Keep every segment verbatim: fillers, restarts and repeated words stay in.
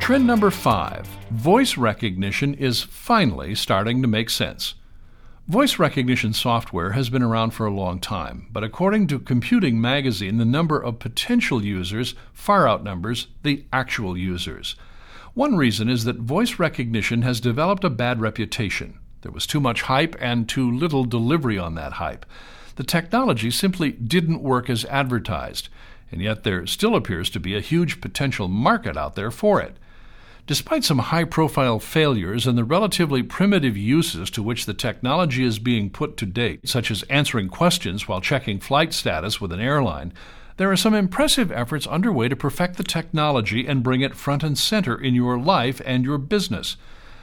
Trend number five, voice recognition is finally starting to make sense. Voice recognition software has been around for a long time, but according to Computing Magazine, the number of potential users far outnumbers the actual users. One reason is that voice recognition has developed a bad reputation. There was too much hype and too little delivery on that hype. The technology simply didn't work as advertised, and yet there still appears to be a huge potential market out there for it. Despite some high-profile failures and the relatively primitive uses to which the technology is being put to date, such as answering questions while checking flight status with an airline, there are some impressive efforts underway to perfect the technology and bring it front and center in your life and your business.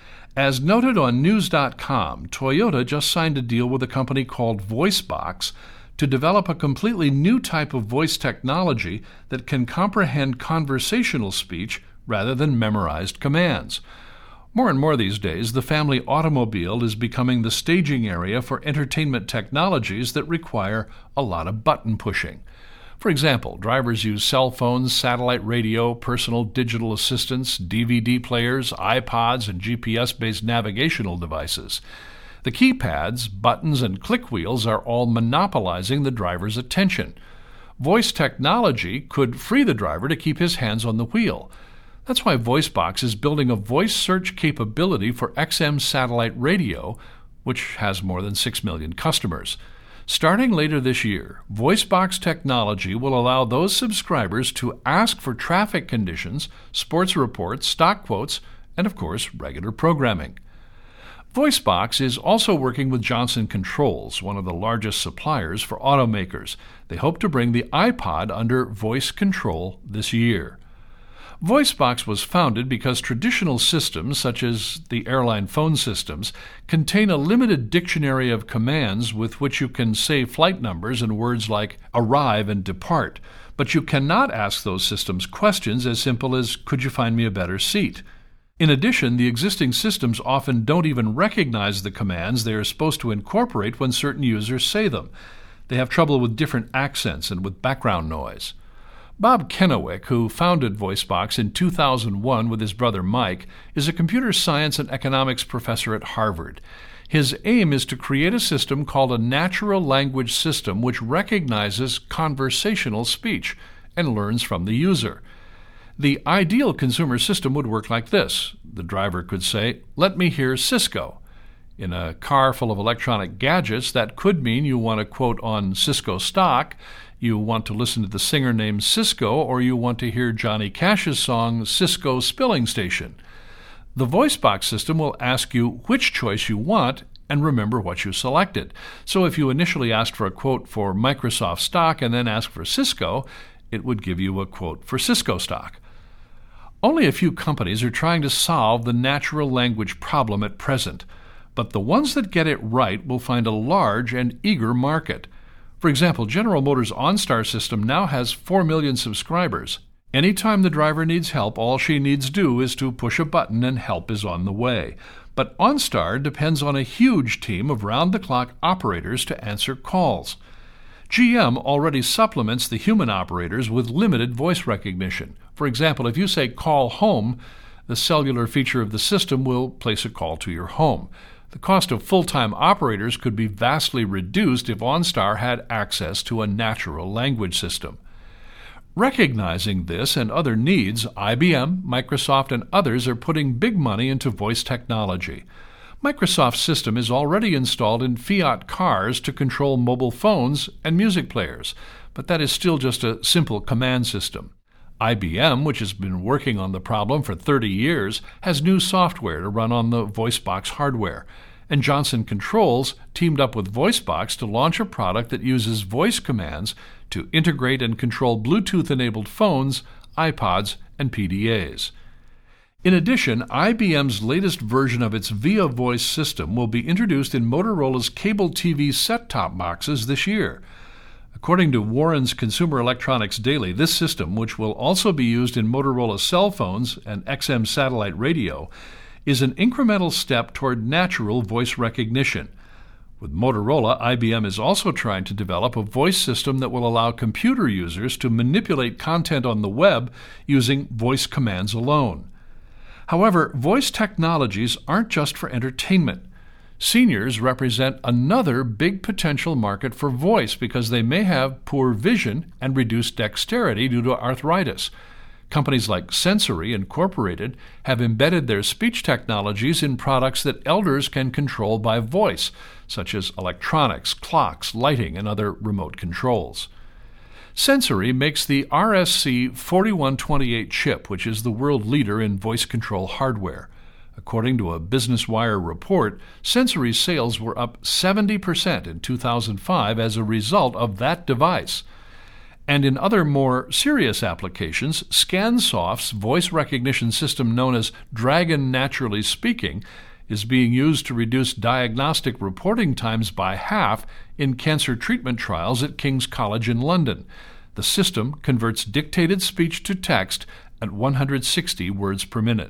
As noted on news dot com, Toyota just signed a deal with a company called VoiceBox to develop a completely new type of voice technology that can comprehend conversational speech rather than memorized commands. More and more these days, the family automobile is becoming the staging area for entertainment technologies that require a lot of button pushing. For example, drivers use cell phones, satellite radio, personal digital assistants, D V D players, iPods, and G P S-based navigational devices. The keypads, buttons, and click wheels are all monopolizing the driver's attention. Voice technology could free the driver to keep his hands on the wheel. That's why VoiceBox is building a voice search capability for X M satellite radio, which has more than six million customers. Starting later this year, VoiceBox technology will allow those subscribers to ask for traffic conditions, sports reports, stock quotes, and of course, regular programming. VoiceBox is also working with Johnson Controls, one of the largest suppliers for automakers. They hope to bring the iPod under voice control this year. VoiceBox was founded because traditional systems, such as the airline phone systems, contain a limited dictionary of commands with which you can say flight numbers and words like arrive and depart, but you cannot ask those systems questions as simple as, could you find me a better seat? In addition, the existing systems often don't even recognize the commands they are supposed to incorporate when certain users say them. They have trouble with different accents and with background noise. Bob Kennewick, who founded VoiceBox in two thousand one with his brother Mike, is a computer science and economics professor at Harvard. His aim is to create a system called a natural language system which recognizes conversational speech and learns from the user. The ideal consumer system would work like this. The driver could say, "Let me hear Cisco." In a car full of electronic gadgets, that could mean you want to quote on Cisco stock, you want to listen to the singer named Cisco, or you want to hear Johnny Cash's song Cisco Spilling Station. The VoiceBox system will ask you which choice you want and remember what you selected. So if you initially asked for a quote for Microsoft stock and then asked for Cisco, it would give you a quote for Cisco stock. Only a few companies are trying to solve the natural language problem at present, but the ones that get it right will find a large and eager market. For example, General Motors' OnStar system now has four million subscribers. Anytime the driver needs help, all she needs do is to push a button and help is on the way. But OnStar depends on a huge team of round-the-clock operators to answer calls. G M already supplements the human operators with limited voice recognition. For example, if you say call home, the cellular feature of the system will place a call to your home. The cost of full-time operators could be vastly reduced if OnStar had access to a natural language system. Recognizing this and other needs, I B M, Microsoft, and others are putting big money into voice technology. Microsoft's system is already installed in Fiat cars to control mobile phones and music players, but that is still just a simple command system. I B M, which has been working on the problem for thirty years, has new software to run on the VoiceBox hardware. And Johnson Controls teamed up with VoiceBox to launch a product that uses voice commands to integrate and control Bluetooth-enabled phones, iPods, and P D As. In addition, I B M's latest version of its Via Voice system will be introduced in Motorola's cable T V set-top boxes this year. According to Warren's Consumer Electronics Daily, this system, which will also be used in Motorola cell phones and X M satellite radio, is an incremental step toward natural voice recognition. With Motorola, I B M is also trying to develop a voice system that will allow computer users to manipulate content on the web using voice commands alone. However, voice technologies aren't just for entertainment. Seniors represent another big potential market for voice because they may have poor vision and reduced dexterity due to arthritis. Companies like Sensory Incorporated have embedded their speech technologies in products that elders can control by voice, such as electronics, clocks, lighting, and other remote controls. Sensory makes the R S C forty-one twenty-eight chip, which is the world leader in voice control hardware. According to a Business Wire report, Sensory's sales were up seventy percent in two thousand five as a result of that device. And in other more serious applications, Scansoft's voice recognition system known as Dragon Naturally Speaking is being used to reduce diagnostic reporting times by half in cancer treatment trials at King's College in London. The system converts dictated speech to text at one hundred sixty words per minute.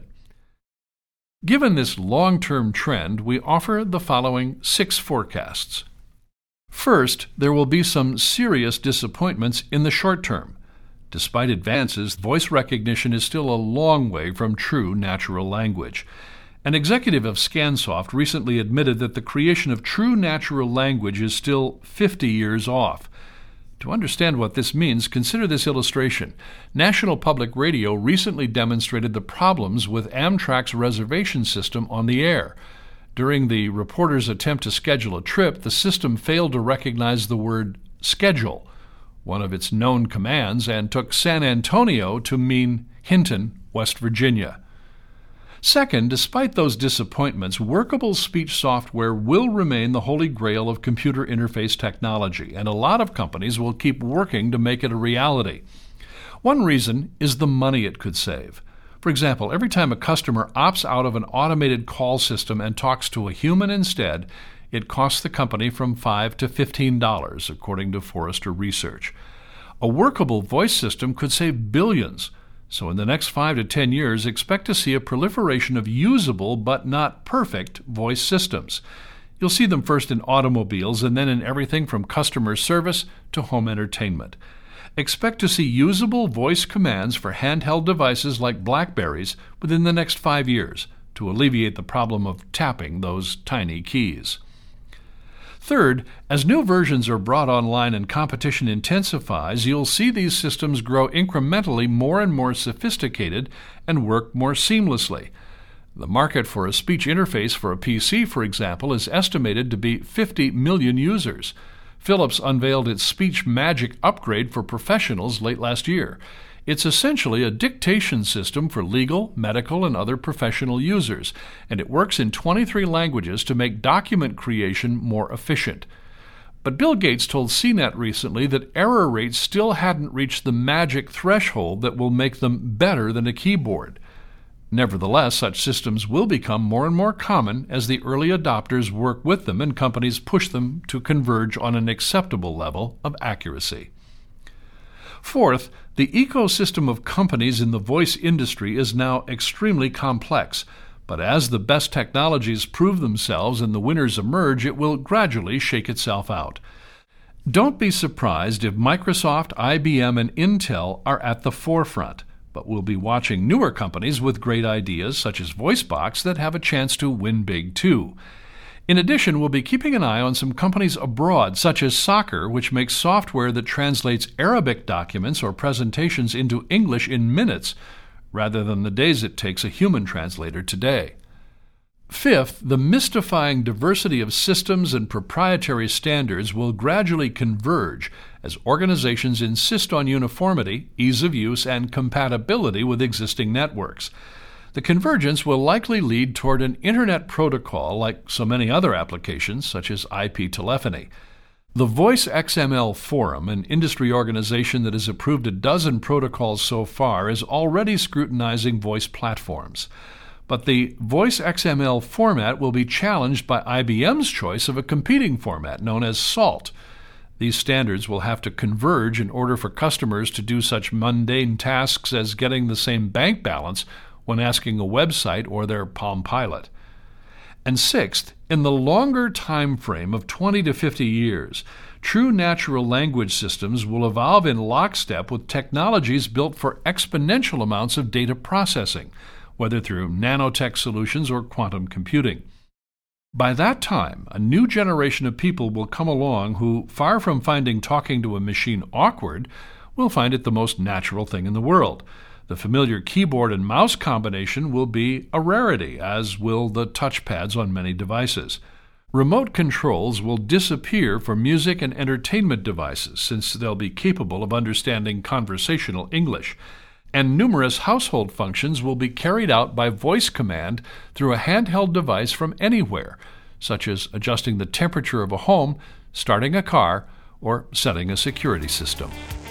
Given this long-term trend, we offer the following six forecasts. First, there will be some serious disappointments in the short term. Despite advances, voice recognition is still a long way from true natural language. An executive of Scansoft recently admitted that the creation of true natural language is still fifty years off. To understand what this means, consider this illustration. National Public Radio recently demonstrated the problems with Amtrak's reservation system on the air. During the reporter's attempt to schedule a trip, the system failed to recognize the word schedule, one of its known commands, and took San Antonio to mean Hinton, West Virginia. Second, despite those disappointments, workable speech software will remain the holy grail of computer interface technology, and a lot of companies will keep working to make it a reality. One reason is the money it could save. For example, every time a customer opts out of an automated call system and talks to a human instead, it costs the company from five to fifteen dollars, according to Forrester Research. A workable voice system could save billions. So in the next five to ten years, expect to see a proliferation of usable but not perfect voice systems. You'll see them first in automobiles and then in everything from customer service to home entertainment. Expect to see usable voice commands for handheld devices like BlackBerries within the next five years to alleviate the problem of tapping those tiny keys. Third, as new versions are brought online and competition intensifies, you'll see these systems grow incrementally more and more sophisticated and work more seamlessly. The market for a speech interface for a P C, for example, is estimated to be fifty million users. Philips unveiled its Speech Magic upgrade for professionals late last year. It's essentially a dictation system for legal, medical, and other professional users, and it works in twenty-three languages to make document creation more efficient. But Bill Gates told C net recently that error rates still hadn't reached the magic threshold that will make them better than a keyboard. Nevertheless, such systems will become more and more common as the early adopters work with them and companies push them to converge on an acceptable level of accuracy. Fourth, the ecosystem of companies in the voice industry is now extremely complex, but as the best technologies prove themselves and the winners emerge, it will gradually shake itself out. Don't be surprised if Microsoft, I B M, and Intel are at the forefront, but we'll be watching newer companies with great ideas, such as VoiceBox, that have a chance to win big too. In addition, we'll be keeping an eye on some companies abroad, such as Soccer, which makes software that translates Arabic documents or presentations into English in minutes, rather than the days it takes a human translator today. Fifth, the mystifying diversity of systems and proprietary standards will gradually converge as organizations insist on uniformity, ease of use, and compatibility with existing networks. The convergence will likely lead toward an Internet protocol like so many other applications, such as I P telephony. The Voice X M L Forum, an industry organization that has approved a dozen protocols so far, is already scrutinizing voice platforms. But the Voice X M L format will be challenged by I B M's choice of a competing format known as SALT. These standards will have to converge in order for customers to do such mundane tasks as getting the same bank balance when asking a website or their Palm Pilot. And sixth, in the longer time frame of twenty to fifty years, true natural language systems will evolve in lockstep with technologies built for exponential amounts of data processing, whether through nanotech solutions or quantum computing. By that time, a new generation of people will come along who, far from finding talking to a machine awkward, will find it the most natural thing in the world. The familiar keyboard and mouse combination will be a rarity, as will the touchpads on many devices. Remote controls will disappear for music and entertainment devices, since they'll be capable of understanding conversational English. And numerous household functions will be carried out by voice command through a handheld device from anywhere, such as adjusting the temperature of a home, starting a car, or setting a security system.